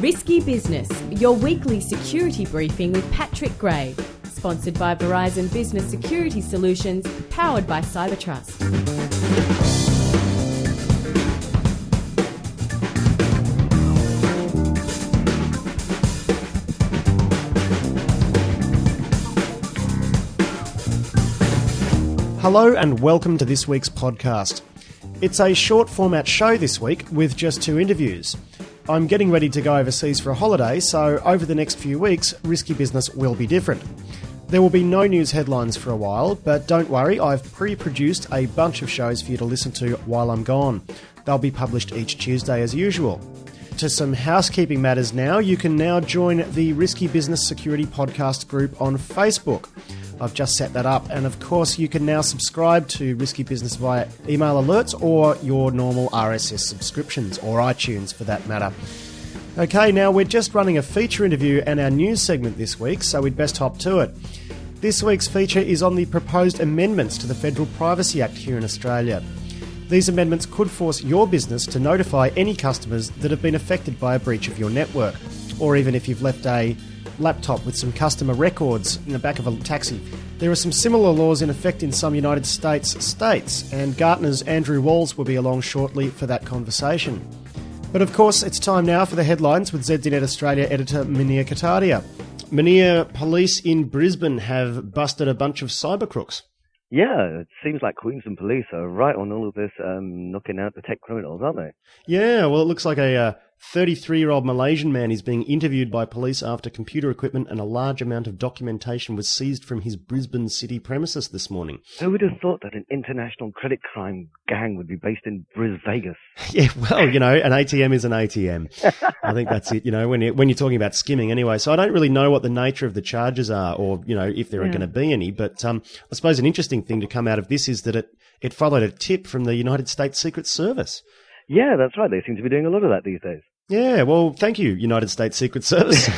Risky Business, your weekly security briefing with Patrick Gray. Sponsored by Verizon Business Security Solutions, powered by Cybertrust. Hello and welcome to this week's podcast. It's a short format show this week with just 2 interviews. I'm getting ready to go overseas for a holiday, so over the next few weeks, Risky Business will be different. There will be no news headlines for a while, but don't worry, I've pre-produced a bunch of shows for you to listen to while I'm gone. They'll be published each Tuesday as usual. To some housekeeping matters now, you can now join the Risky Business Security Podcast group on Facebook. I've just set that up, and of course you can now subscribe to Risky Business via email alerts or your normal RSS subscriptions, or iTunes for that matter. Okay, now we're just running a feature interview and our news segment this week, so we'd best hop to it. This week's feature is on the proposed amendments to the Federal Privacy Act here in Australia. These amendments could force your business to notify any customers that have been affected by a breach of your network, or even if you've left a laptop with some customer records in the back of a taxi. There are some similar laws in effect in some United States, and Gartner's Andrew Walls will be along shortly for that conversation. But of course, it's time now for the headlines with ZDNet Australia editor Munir Katadia. Munir, police in Brisbane have busted a bunch of cyber crooks. Yeah, it seems like Queensland police are right on all of this, knocking out the tech criminals, aren't they? Yeah, well, it looks like a 33-year-old Malaysian man is being interviewed by police after computer equipment and a large amount of documentation was seized from his Brisbane city premises this morning. Who would have thought that an international credit crime gang would be based in Vegas? Yeah, well, an ATM is an ATM. I think that's it, when you're talking about skimming anyway. So I don't really know what the nature of the charges are or, if there are going to be any. But I suppose an interesting thing to come out of this is that it followed a tip from the United States Secret Service. Yeah, that's right. They seem to be doing a lot of that these days. Yeah, well, thank you, United States Secret Service,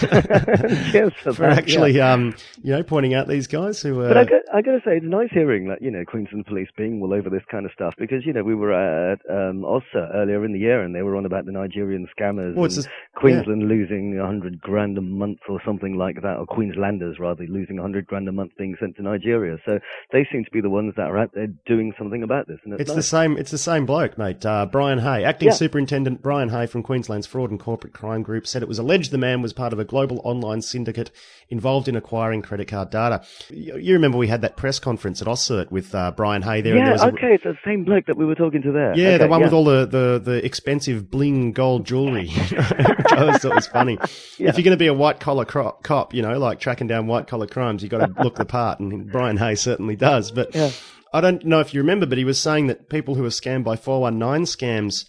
yes, for actually, pointing out these guys who. But I got to say, it's nice hearing that Queensland police being all over this kind of stuff because we were at OSCE earlier in the year and they were on about the Nigerian scammers, Queensland losing $100,000 a month or something like that, or Queenslanders rather losing $100,000 a month being sent to Nigeria. So they seem to be the ones that are out there doing something about this. And it's nice. It's the same bloke, mate. Brian Hay, acting superintendent Brian Hay from Queensland's Fraud and Corporate Crime Group, said it was alleged the man was part of a global online syndicate involved in acquiring credit card data. You remember we had that press conference at OSCE with Brian Hay there. Yeah, it's the same bloke that we were talking to there. Yeah, the one with all the expensive bling gold jewellery. Which I always thought was funny. Yeah. If you're going to be a white-collar cop, like tracking down white-collar crimes, you've got to look the part, and Brian Hay certainly does. But I don't know if you remember, but he was saying that people who are scammed by 419 scams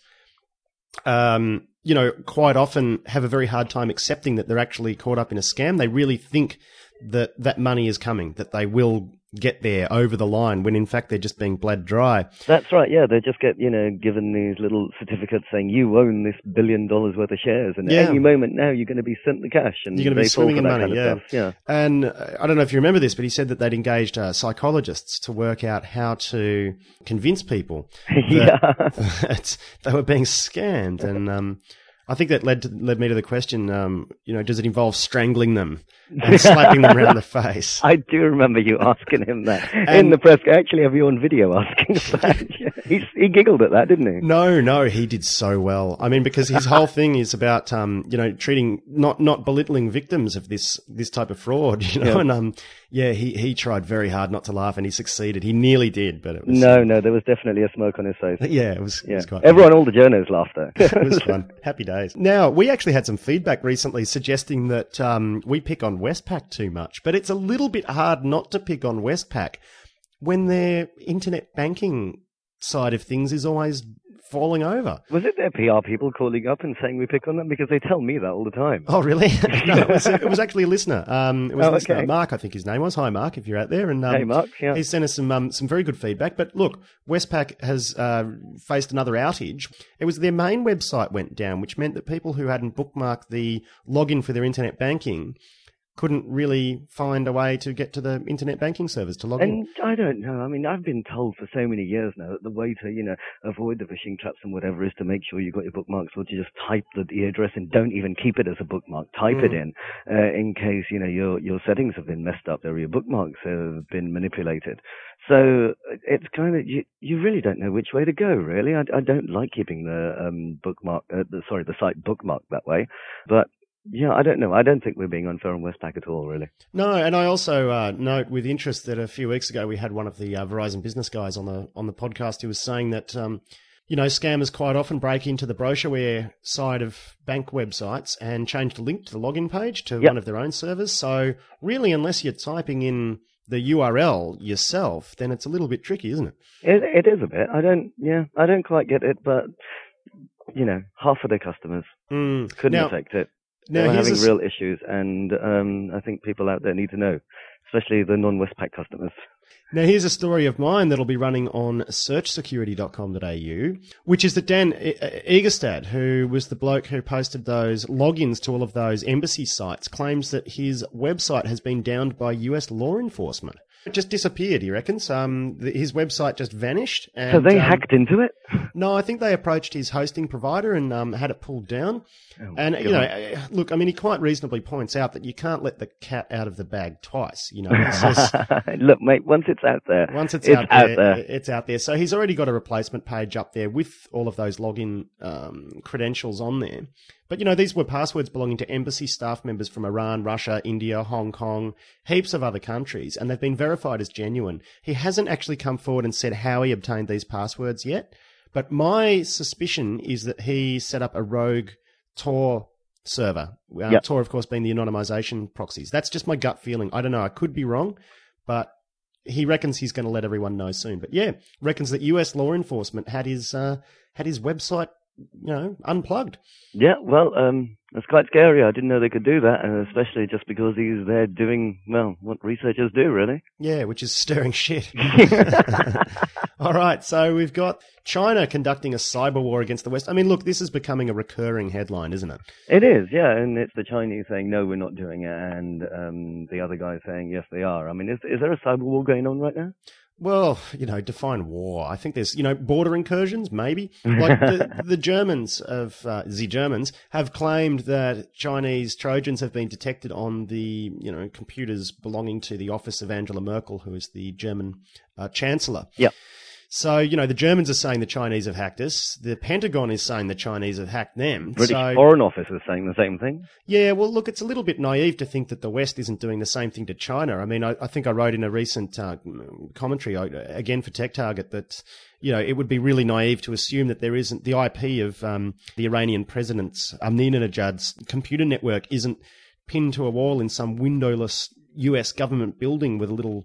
quite often have a very hard time accepting that they're actually caught up in a scam. They really think that money is coming, that they will get there over the line, when in fact they're just being bled dry. That's right, yeah. They just get, given these little certificates saying you own this $1 billion worth of shares, and at any moment now you're going to be sent the cash. And you're going to be swimming in money, yeah. And I don't know if you remember this, but he said that they'd engaged psychologists to work out how to convince people that they were being scammed. And I think that led me to the question, does it involve strangling them and slapping them around the face? I do remember you asking him that in the press. I actually have you on video asking that. He giggled at that, didn't he? No, he did so well. I mean, because his whole thing is about, treating, not belittling victims of this type of fraud, and he tried very hard not to laugh, and he succeeded. He nearly did, but it was... No, there was definitely a smoke on his face. Yeah, it was quite... Everyone, all the journos laughed though. It was fun. Happy days. Now, we actually had some feedback recently suggesting that we pick on Westpac too much, but it's a little bit hard not to pick on Westpac when their internet banking side of things is always falling over. Was it their PR people calling up and saying we pick on them? Because they tell me that all the time. Oh, really? No, it was actually a listener. It was a listener. Okay. Mark, I think his name was. Hi, Mark, if you're out there. And hey, Mark. Yeah. He sent us some very good feedback. But look, Westpac has faced another outage. It was their main website went down, which meant that people who hadn't bookmarked the login for their internet banking couldn't really find a way to get to the internet banking service to log in. And I don't know. I mean, I've been told for so many years now that the way to, avoid the phishing traps and whatever is to make sure you've got your bookmarks, or to just type the address and don't even keep it as a bookmark. Type it in case, your settings have been messed up or your bookmarks have been manipulated. So it's kind of, you really don't know which way to go, really. I don't like keeping the the site bookmarked that way. But yeah, I don't know. I don't think we're being unfair on Westpac at all, really. No, and I also note with interest that a few weeks ago we had one of the Verizon business guys on the podcast who was saying that scammers quite often break into the brochureware side of bank websites and change the link to the login page to one of their own servers. So really, unless you're typing in the URL yourself, then it's a little bit tricky, isn't it? It is a bit. I don't quite get it, but half of their customers couldn't affect it. They're having real issues, and I think people out there need to know, especially the non-Westpac customers. Now, here's a story of mine that'll be running on searchsecurity.com.au, which is that Dan Egerstad, who was the bloke who posted those logins to all of those embassy sites, claims that his website has been downed by US law enforcement. It just disappeared, he reckons. His website just vanished. And, so they hacked into it? No, I think they approached his hosting provider and had it pulled down. Oh, and, look, I mean, he quite reasonably points out that you can't let the cat out of the bag twice. It's just, look, mate, once it's out there. It's out there. So he's already got a replacement page up there with all of those login credentials on there. But, these were passwords belonging to embassy staff members from Iran, Russia, India, Hong Kong, heaps of other countries, and they've been verified as genuine. He hasn't actually come forward and said how he obtained these passwords yet, but my suspicion is that he set up a rogue Tor server. Tor, of course, being the anonymization proxies. That's just my gut feeling. I don't know. I could be wrong, but he reckons he's going to let everyone know soon. But yeah, reckons that US law enforcement had his website unplugged. Yeah, well, it's quite scary. I didn't know they could do that, and especially just because he's there doing, what researchers do, really. Yeah, which is stirring shit. All right, so we've got China conducting a cyber war against the West. I mean, look, this is becoming a recurring headline, isn't it? It is, yeah, and it's the Chinese saying, no, we're not doing it, and the other guy saying, yes, they are. I mean, is there a cyber war going on right now? Well, define war. I think there's, border incursions, maybe. Like the Germans have claimed that Chinese Trojans have been detected on the, computers belonging to the office of Angela Merkel, who is the German chancellor. Yeah. So, the Germans are saying the Chinese have hacked us. The Pentagon is saying the Chinese have hacked them. British Foreign Office is saying the same thing. Yeah, well, look, it's a little bit naive to think that the West isn't doing the same thing to China. I mean, I think I wrote in a recent commentary, again for Tech Target, that, it would be really naive to assume that there isn't the IP of the Iranian president's Ahmadinejad's computer network isn't pinned to a wall in some windowless US government building with a little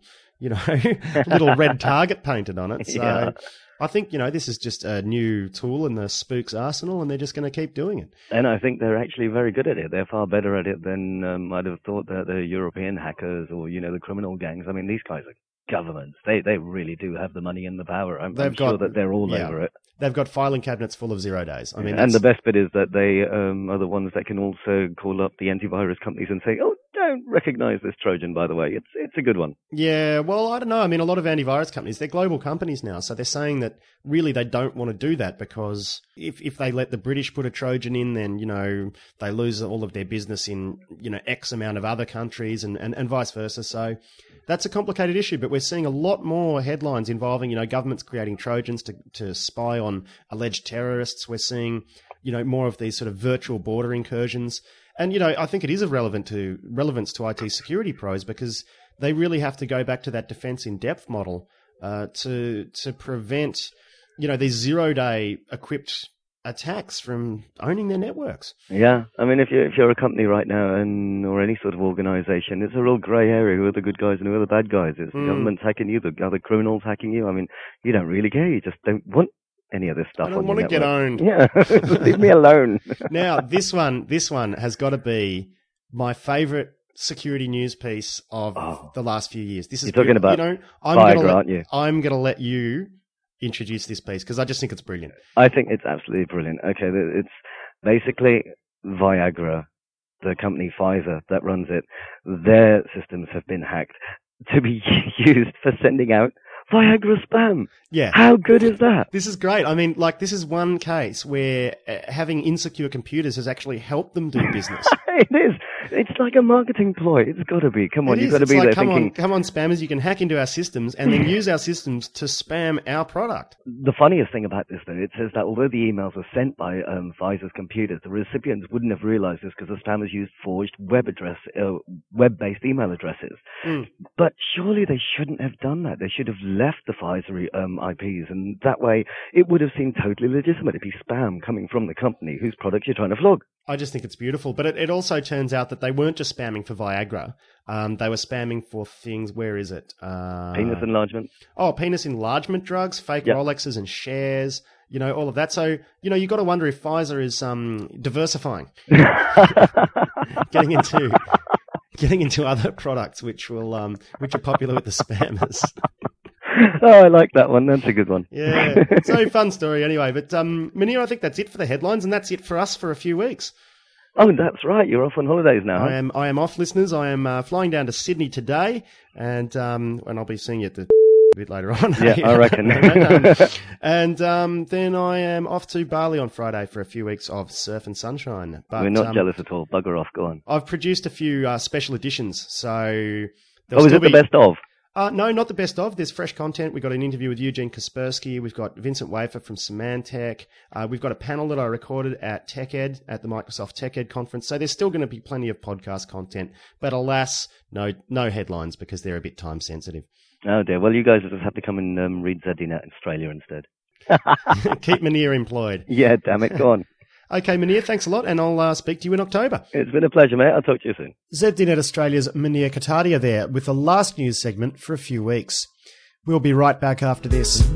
little red target painted on it. So yeah. I think, this is just a new tool in the spooks arsenal, and they're just going to keep doing it. And I think they're actually very good at it. They're far better at it than I'd have thought that the European hackers or, the criminal gangs. I mean, these guys are governments. They really do have the money and the power. I'm sure that they're all over it. They've got filing cabinets full of 0 days. I mean, and the best bit is that they are the ones that can also call up the antivirus companies and say, oh, don't recognize this Trojan, by the way. It's a good one. Yeah, well, I don't know. I mean, a lot of antivirus companies, they're global companies now. So they're saying that really they don't want to do that because if they let the British put a Trojan in, then, they lose all of their business in, X amount of other countries and vice versa. So that's a complicated issue, but we're seeing a lot more headlines involving, governments creating Trojans to spy on alleged terrorists. We're seeing, more of these sort of virtual border incursions. And, I think it is of relevance to IT security pros because they really have to go back to that defense in depth model to prevent, these 0-day equipped attacks from owning their networks. Yeah, I mean, if you're a company right now or any sort of organization, it's a real grey area. Who are the good guys and who are the bad guys? It's the government's hacking you, the other criminals hacking you. I mean, you don't really care. You just don't want any of this stuff. I don't want to get owned. Yeah, leave me alone. Now, this one has got to be my favorite security news piece of the last few years. This is You're talking about Viagra, aren't you? I'm going to let you introduce this piece because I just think it's brilliant. I think it's absolutely brilliant. Okay, it's basically Viagra, the company Pfizer that runs it, their systems have been hacked to be used for sending out Viagra spam. Yeah. How good is that? This is great. I mean, like, this is one case where having insecure computers has actually helped them do business. It is. It's like a marketing ploy. It's got to be. Come on, you've got to be there thinking... Come on, spammers, you can hack into our systems and then use our systems to spam our product. The funniest thing about this, though, it says that although the emails were sent by Pfizer's computers, the recipients wouldn't have realized this because the spammers used forged web-based email addresses. But surely they shouldn't have done that. They should have left the Pfizer IPs, and that way it would have seemed totally legitimate. It'd be spam coming from the company whose product you're trying to flog. I just think it's beautiful. But it also turns out that they weren't just spamming for Viagra. They were spamming for things, where is it? Penis enlargement. Oh, penis enlargement drugs, fake Rolexes and shares, all of that. So, you've got to wonder if Pfizer is diversifying, getting into other products which are popular with the spammers. Oh, I like that one. That's a good one. Yeah. So fun story anyway. But, Munir, I think that's it for the headlines, and that's it for us for a few weeks. Oh, that's right. You're off on holidays now. Huh? I am off, listeners. I am flying down to Sydney today, and I'll be seeing you at the a bit later on. Yeah, I reckon. And then I am off to Bali on Friday for a few weeks of surf and sunshine. But, we're not jealous at all. Bugger off. Go on. I've produced a few special editions, so... is it the best of? No, not the best of. There's fresh content. We've got an interview with Eugene Kaspersky. We've got Vincent Wafer from Symantec. We've got a panel that I recorded at TechEd, at the Microsoft TechEd conference. So there's still going to be plenty of podcast content. But alas, no headlines because they're a bit time sensitive. Oh dear. Well, you guys will just have to come and read ZDNet in Australia instead. Keep Munir employed. Yeah, damn it. Go on. Okay, Munir, thanks a lot, and I'll speak to you in October. It's been a pleasure, mate. I'll talk to you soon. ZDNet Australia's Munir Katadia there with the last news segment for a few weeks. We'll be right back after this.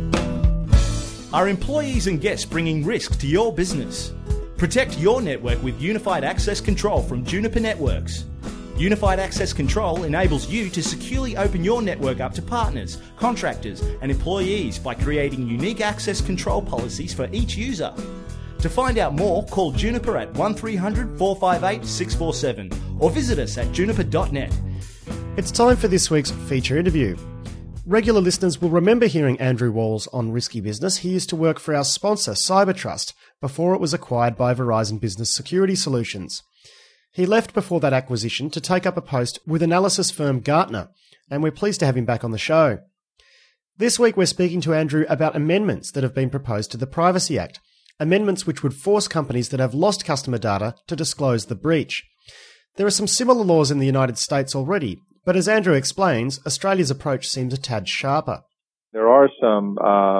Are employees and guests bringing risk to your business? Protect your network with Unified Access Control from Juniper Networks. Unified Access Control enables you to securely open your network up to partners, contractors, and employees by creating unique access control policies for each user. To find out more, call Juniper at 1300 458 647 or visit us at juniper.net. It's time for this week's feature interview. Regular listeners will remember hearing Andrew Walls on Risky Business. He used to work for our sponsor, Cybertrust, before it was acquired by Verizon Business Security Solutions. He left before that acquisition to take up a post with analysis firm Gartner, and we're pleased to have him back on the show. This week we're speaking to Andrew about amendments that have been proposed to the Privacy Act. Amendments which would force companies that have lost customer data to disclose the breach. There are some similar laws in the United States already, but as Andrew explains, Australia's approach seems a tad sharper. There are some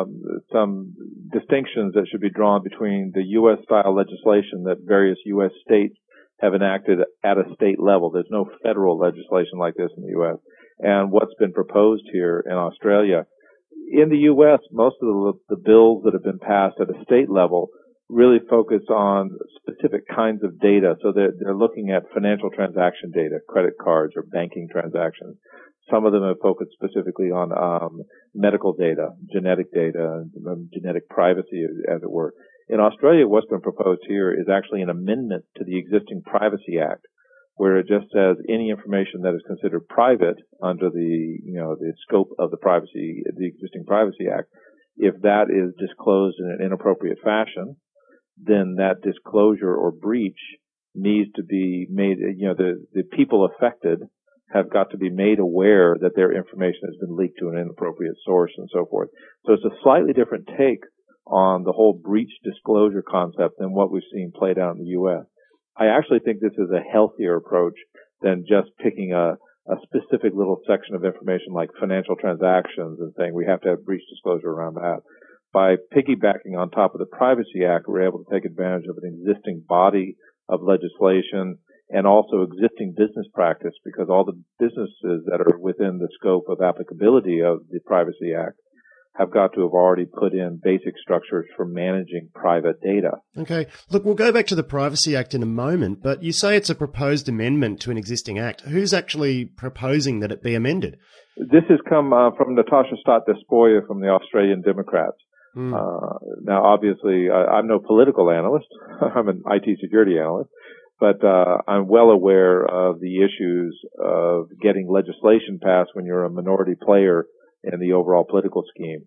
distinctions that should be drawn between the U.S.-style legislation that various U.S. states have enacted at a state level. There's no federal legislation like this in the U.S. And what's been proposed here in Australia. In the U.S., most of the bills that have been passed at a state level really focus on specific kinds of data. So they're looking at financial transaction data, credit cards or banking transactions. Some of them have focused specifically on medical data, genetic data, and genetic privacy, as it were. In Australia, what's been proposed here is actually an amendment to the existing Privacy Act, where it just says any information that is considered private under the scope of the existing Privacy Act, if that is disclosed in an inappropriate fashion, then that disclosure or breach needs to be made, the people affected have got to be made aware that their information has been leaked to an inappropriate source and so forth. So it's a slightly different take on the whole breach disclosure concept than what we've seen played out in the U.S. I actually think this is a healthier approach than just picking a specific little section of information like financial transactions and saying we have to have breach disclosure around that. By piggybacking on top of the Privacy Act, we're able to take advantage of an existing body of legislation and also existing business practice, because all the businesses that are within the scope of applicability of the Privacy Act have got to have already put in basic structures for managing private data. Okay. Look, we'll go back to the Privacy Act in a moment, but you say it's a proposed amendment to an existing act. Who's actually proposing that it be amended? This has come from Natasha Stott-Despoja from the Australian Democrats. Now, obviously, I'm no political analyst. I'm an IT security analyst. But I'm well aware of the issues of getting legislation passed when you're a minority player in the overall political scheme.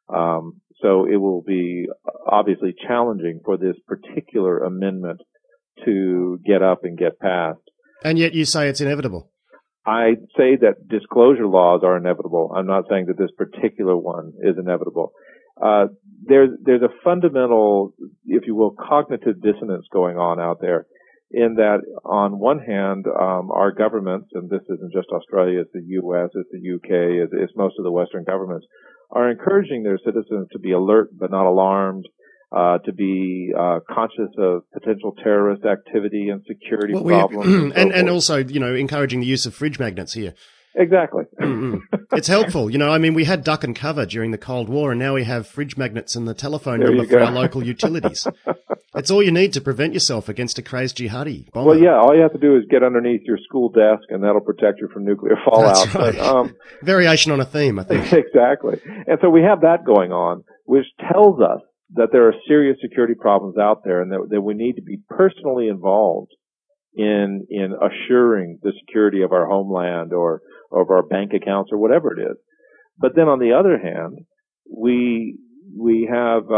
So it will be obviously challenging for this particular amendment to get up and get passed. And yet you say it's inevitable. I say that disclosure laws are inevitable. I'm not saying that this particular one is inevitable. There's a fundamental, if you will, cognitive dissonance going on out there, in that on one hand, our governments, and this isn't just Australia, it's the US, it's the UK, it's most of the Western governments, are encouraging their citizens to be alert but not alarmed, to be conscious of potential terrorist activity and security problems. And also, encouraging the use of fridge magnets here. Exactly. It's helpful. We had duck and cover during the Cold War, and now we have fridge magnets in the telephone number for our local utilities. It's all you need to prevent yourself against a crazed jihadi bomber. Well, yeah, all you have to do is get underneath your school desk, and that'll protect you from nuclear fallout. That's right. But, variation on a theme, I think. Exactly. And so we have that going on, which tells us that there are serious security problems out there, and that we need to be personally involved in assuring the security of our homeland or of our bank accounts or whatever it is. But then on the other hand, we have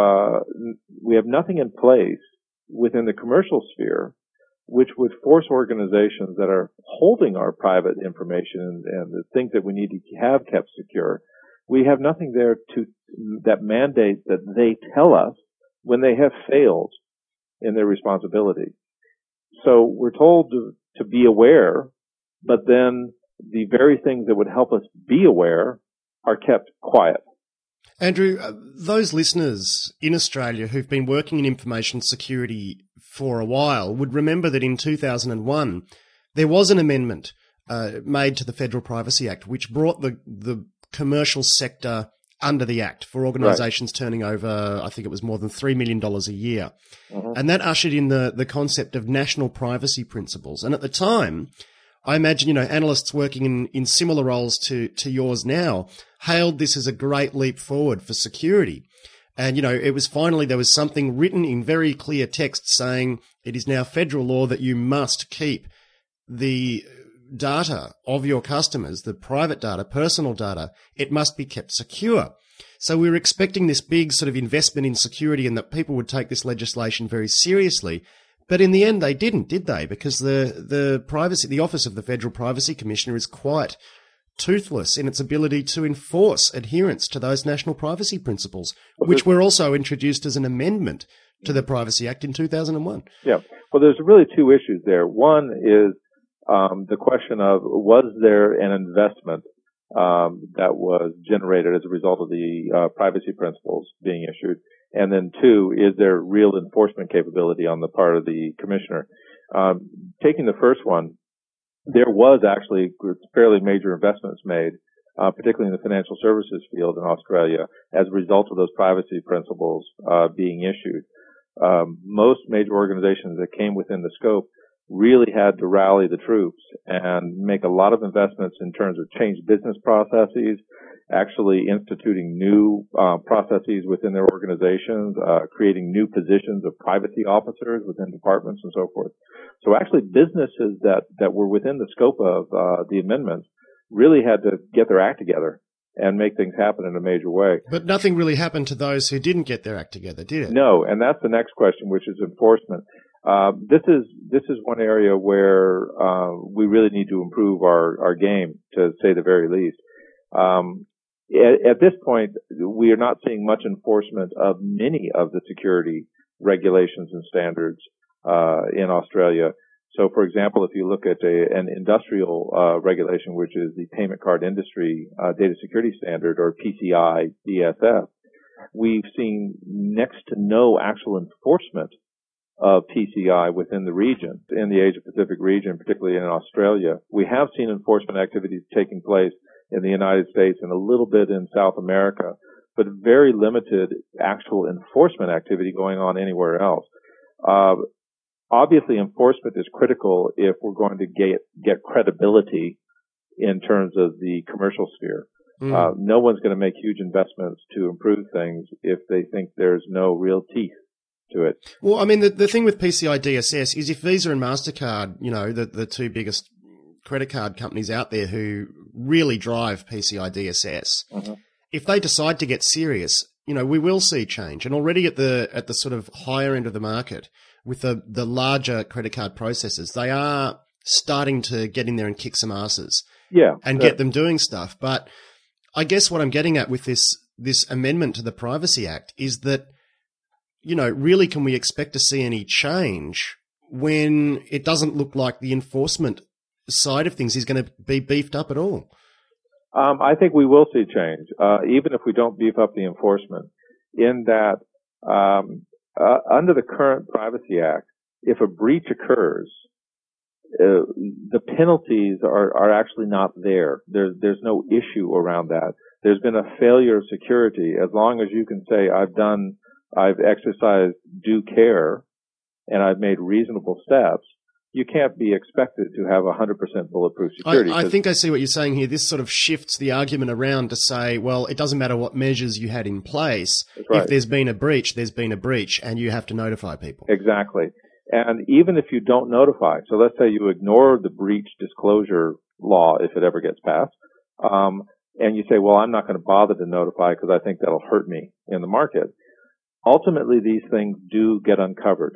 nothing in place within the commercial sphere which would force organizations that are holding our private information and the things that we need to have kept secure. We have nothing there that mandates that they tell us when they have failed in their responsibility. So we're told to be aware, but then the very things that would help us be aware are kept quiet. Andrew, those listeners in Australia who've been working in information security for a while would remember that in 2001, there was an amendment made to the Federal Privacy Act, which brought the commercial sector under the Act for organisations turning over, I think it was more than $3 million a year. Mm-hmm. And that ushered in the concept of national privacy principles. And at the time, I imagine, analysts working in similar roles to yours now hailed this as a great leap forward for security. And, it was finally, there was something written in very clear text saying it is now federal law that you must keep the data of your customers, the private data, personal data, it must be kept secure. So we were expecting this big sort of investment in security and that people would take this legislation very seriously. But in the end, they didn't, did they? Because the Office of the Federal Privacy Commissioner is quite toothless in its ability to enforce adherence to those national privacy principles, which were also introduced as an amendment to the Privacy Act in 2001. Yeah. Well, there's really two issues there. One is the question of, was there an investment that was generated as a result of the privacy principles being issued? And then two, is there real enforcement capability on the part of the commissioner? Taking the first one, there was actually fairly major investments made, particularly in the financial services field in Australia, as a result of those privacy principles being issued. Most major organizations that came within the scope really had to rally the troops and make a lot of investments in terms of change business processes, actually instituting new processes within their organizations, creating new positions of privacy officers within departments and so forth. So actually businesses that were within the scope of the amendments really had to get their act together and make things happen in a major way. But nothing really happened to those who didn't get their act together, did it? No, and that's the next question, which is enforcement. This is one area where we really need to improve our game, to say the very least. At this point, we are not seeing much enforcement of many of the security regulations and standards in Australia. So, for example, if you look at an industrial regulation, which is the Payment Card Industry Data Security Standard, or PCI DSS, we've seen next to no actual enforcement of PCI within the region, in the Asia Pacific region, particularly in Australia. We have seen enforcement activities taking place in the United States and a little bit in South America, but very limited actual enforcement activity going on anywhere else. Obviously, enforcement is critical if we're going to get credibility in terms of the commercial sphere. No one's going to make huge investments to improve things if they think there's no real teeth to it. Well, I mean, the thing with PCI DSS is if Visa and MasterCard, you know, the two biggest credit card companies out there who really drive PCI DSS, if they decide to get serious, you know, we will see change. And already at the sort of higher end of the market with the larger credit card processors, they are starting to get in there and kick some asses. Yeah. And get them doing stuff. But I guess what I'm getting at with this amendment to the Privacy Act is that, you know, really can we expect to see any change when it doesn't look like the enforcement side of things is going to be beefed up at all? I think we will see change, even if we don't beef up the enforcement, in that under the current Privacy Act, if a breach occurs, the penalties are actually not there. There's no issue around that. There's been a failure of security. As long as you can say, I've exercised due care and I've made reasonable steps, you can't be expected to have 100% bulletproof security. I think I see what you're saying here. This sort of shifts the argument around to say, well, it doesn't matter what measures you had in place. Right. If there's been a breach, there's been a breach, and you have to notify people. Exactly. And even if you don't notify, so let's say you ignore the breach disclosure law if it ever gets passed, and you say, well, I'm not going to bother to notify because I think that'll hurt me in the market. Ultimately, these things do get uncovered.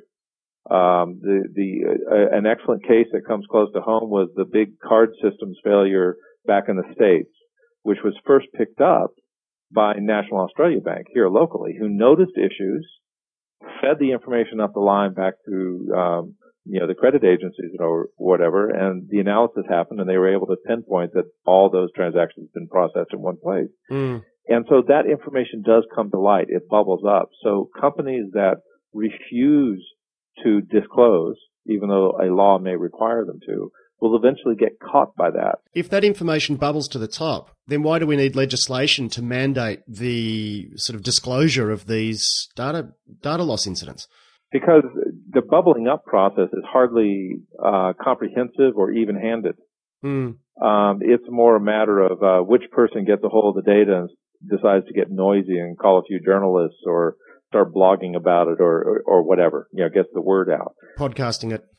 An excellent case that comes close to home was the big card systems failure back in the States, which was first picked up by National Australia Bank here locally, who noticed issues, fed the information up the line back to, the credit agencies or whatever, and the analysis happened and they were able to pinpoint that all those transactions had been processed in one place. And so that information does come to light. It bubbles up. So companies that refuse to disclose, even though a law may require them to, will eventually get caught by that. If that information bubbles to the top, then why do we need legislation to mandate the sort of disclosure of these data loss incidents? Because the bubbling up process is hardly comprehensive or even-handed. It's more a matter of which person gets a hold of the data and decides to get noisy and call a few journalists or start blogging about it or whatever, gets the word out. Podcasting it.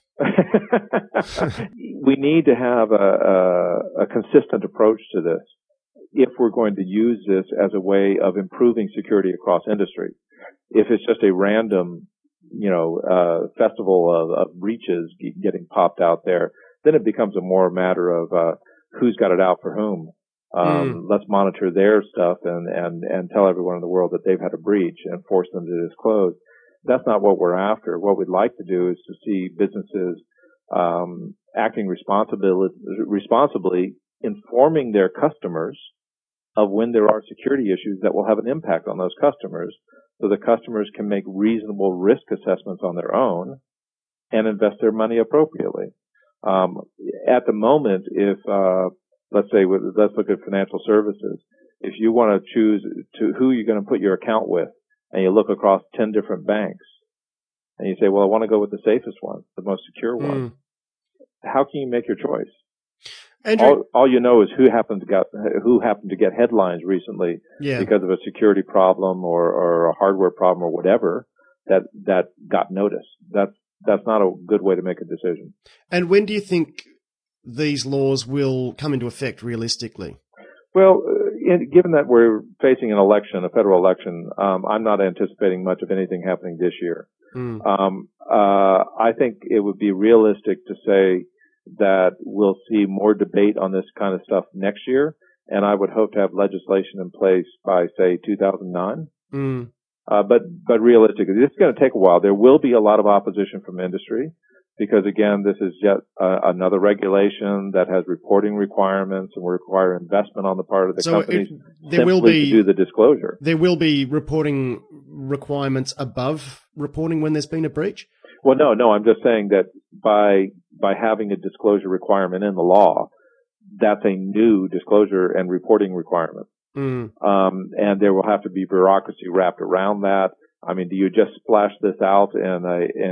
We need to have a consistent approach to this if we're going to use this as a way of improving security across industry. If it's just a random, festival of breaches getting popped out there, then it becomes a more matter of who's got it out for whom. Let's monitor their stuff and tell everyone in the world that they've had a breach and force them to disclose. That's not what we're after. What we'd like to do is to see businesses acting responsibly, informing their customers of when there are security issues that will have an impact on those customers, so the customers can make reasonable risk assessments on their own and invest their money appropriately. At the moment, if let's look at financial services. If you want to choose who you're going to put your account with, and you look across 10 different banks, and you say, well, I want to go with the safest one, the most secure one. How can you make your choice? Andrew, all you know is who happened to get headlines recently because of a security problem or a hardware problem or whatever that got noticed. That's not a good way to make a decision. And when do you think these laws will come into effect realistically? Well, given that we're facing a federal election, I'm not anticipating much of anything happening this year. I think it would be realistic to say that we'll see more debate on this kind of stuff next year, and I would hope to have legislation in place by, say, 2009. But realistically, this is going to take a while. There will be a lot of opposition from industry because, again, this is yet another regulation that has reporting requirements and will require investment on the part of the companies to do the disclosure. There will be reporting requirements above reporting when there's been a breach? Well, no. I'm just saying that by having a disclosure requirement in the law, that's a new disclosure and reporting requirement. And there will have to be bureaucracy wrapped around that. I mean, do you just splash this out in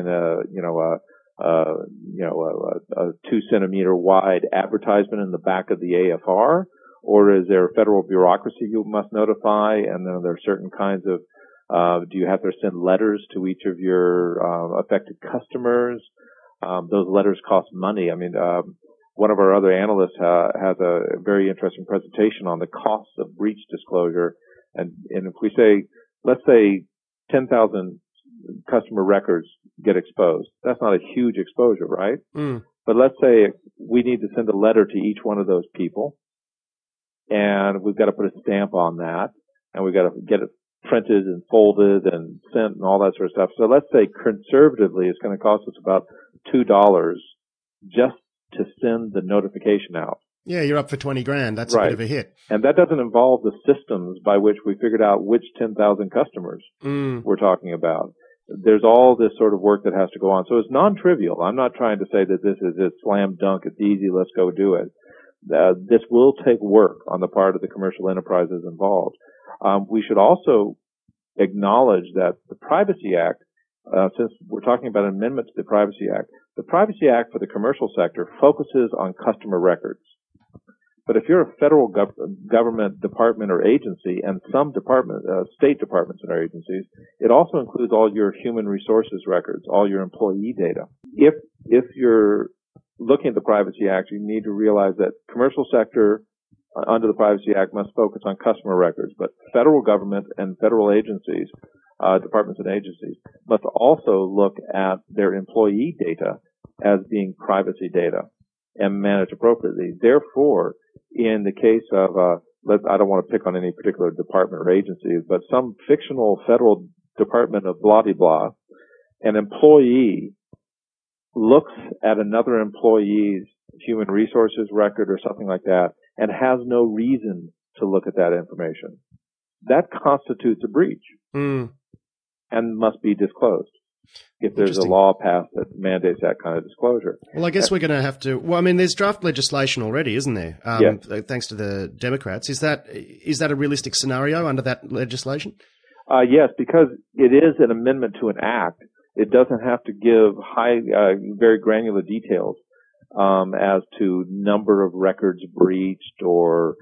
a 2 centimeter wide advertisement in the back of the AFR? Or is there a federal bureaucracy you must notify? And then there are certain kinds of Do you have to send letters to each of your affected customers? Those letters cost money. I mean, one of our other analysts has a very interesting presentation on the costs of breach disclosure. And if we say, let's say 10,000 customer records get exposed, that's not a huge exposure, right? But let's say we need to send a letter to each one of those people, and we've got to put a stamp on that, and we've got to get it printed and folded and sent and all that sort of stuff. So let's say conservatively it's going to cost us about $2 just to send the notification out. Yeah, you're up for 20 grand. That's right. A bit of a hit. And that doesn't involve the systems by which we figured out which 10,000 customers we're talking about. There's all this sort of work that has to go on. So it's non-trivial. I'm not trying to say that this is a slam dunk. It's easy. Let's go do it. This will take work on the part of the commercial enterprises involved. We should also acknowledge that the Privacy Act, since we're talking about an amendment to the Privacy Act for the commercial sector focuses on customer records. But if you're a federal government department or agency, and some state departments and agencies, it also includes all your human resources records, all your employee data. If you're looking at the Privacy Act, you need to realize that commercial sector under the Privacy Act must focus on customer records, but federal government and federal agencies, departments and agencies, must also look at their employee data as being privacy data and managed appropriately. Therefore, in the case of, I don't want to pick on any particular department or agency, but some fictional federal department of blah-de-blah, an employee looks at another employee's human resources record or something like that and has no reason to look at that information. That constitutes a breach and must be disclosed if there's a law passed that mandates that kind of disclosure. Well, I guess we're going to have to... Well, I mean, there's draft legislation already, isn't there? Yes. Thanks to the Democrats. Is that a realistic scenario under that legislation? Yes, because it is an amendment to an act. It doesn't have to give very granular details as to number of records breached or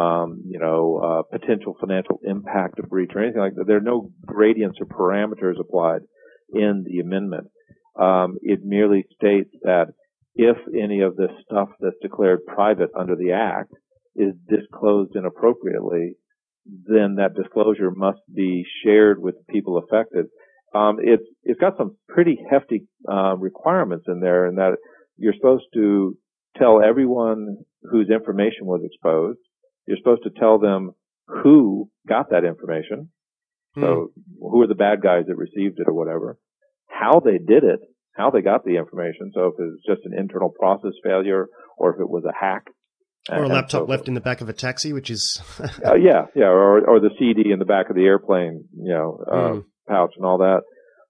potential financial impact of breach or anything like that. There are no gradients or parameters applied in the amendment. It merely states that if any of this stuff that's declared private under the Act is disclosed inappropriately, then that disclosure must be shared with the people affected. It's got some pretty hefty requirements in there, in that you're supposed to tell everyone whose information was exposed. You're supposed to tell them who got that information. So who are the bad guys that received it or whatever, how they did it, how they got the information. So if it was just an internal process failure or if it was a hack. Or a laptop left in the back of a taxi, which is... or the CD in the back of the airplane, pouch and all that.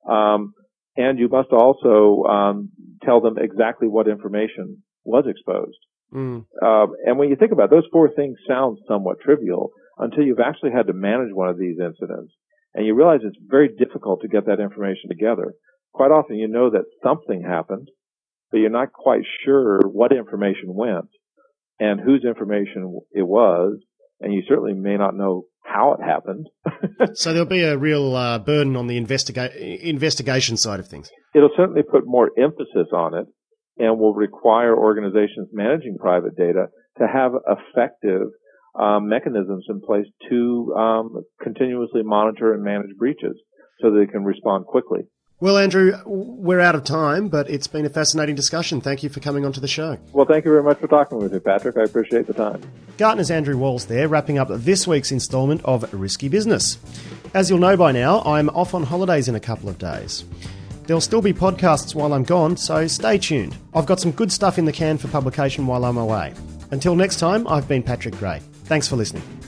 And you must also tell them exactly what information was exposed. And when you think about it, those four things sound somewhat trivial until you've actually had to manage one of these incidents. And you realize it's very difficult to get that information together. Quite often you know that something happened, but you're not quite sure what information went and whose information it was, and you certainly may not know how it happened. So there'll be a real burden on the investigation side of things. It'll certainly put more emphasis on it and will require organizations managing private data to have effective mechanisms in place to continuously monitor and manage breaches so that they can respond quickly. Well, Andrew, we're out of time, but it's been a fascinating discussion. Thank you for coming onto the show. Well, thank you very much for talking with me, Patrick. I appreciate the time. Gartner's Andrew Walls there, wrapping up this week's instalment of Risky Business. As you'll know by now, I'm off on holidays in a couple of days. There'll still be podcasts while I'm gone, so stay tuned. I've got some good stuff in the can for publication while I'm away. Until next time, I've been Patrick Gray. Thanks for listening.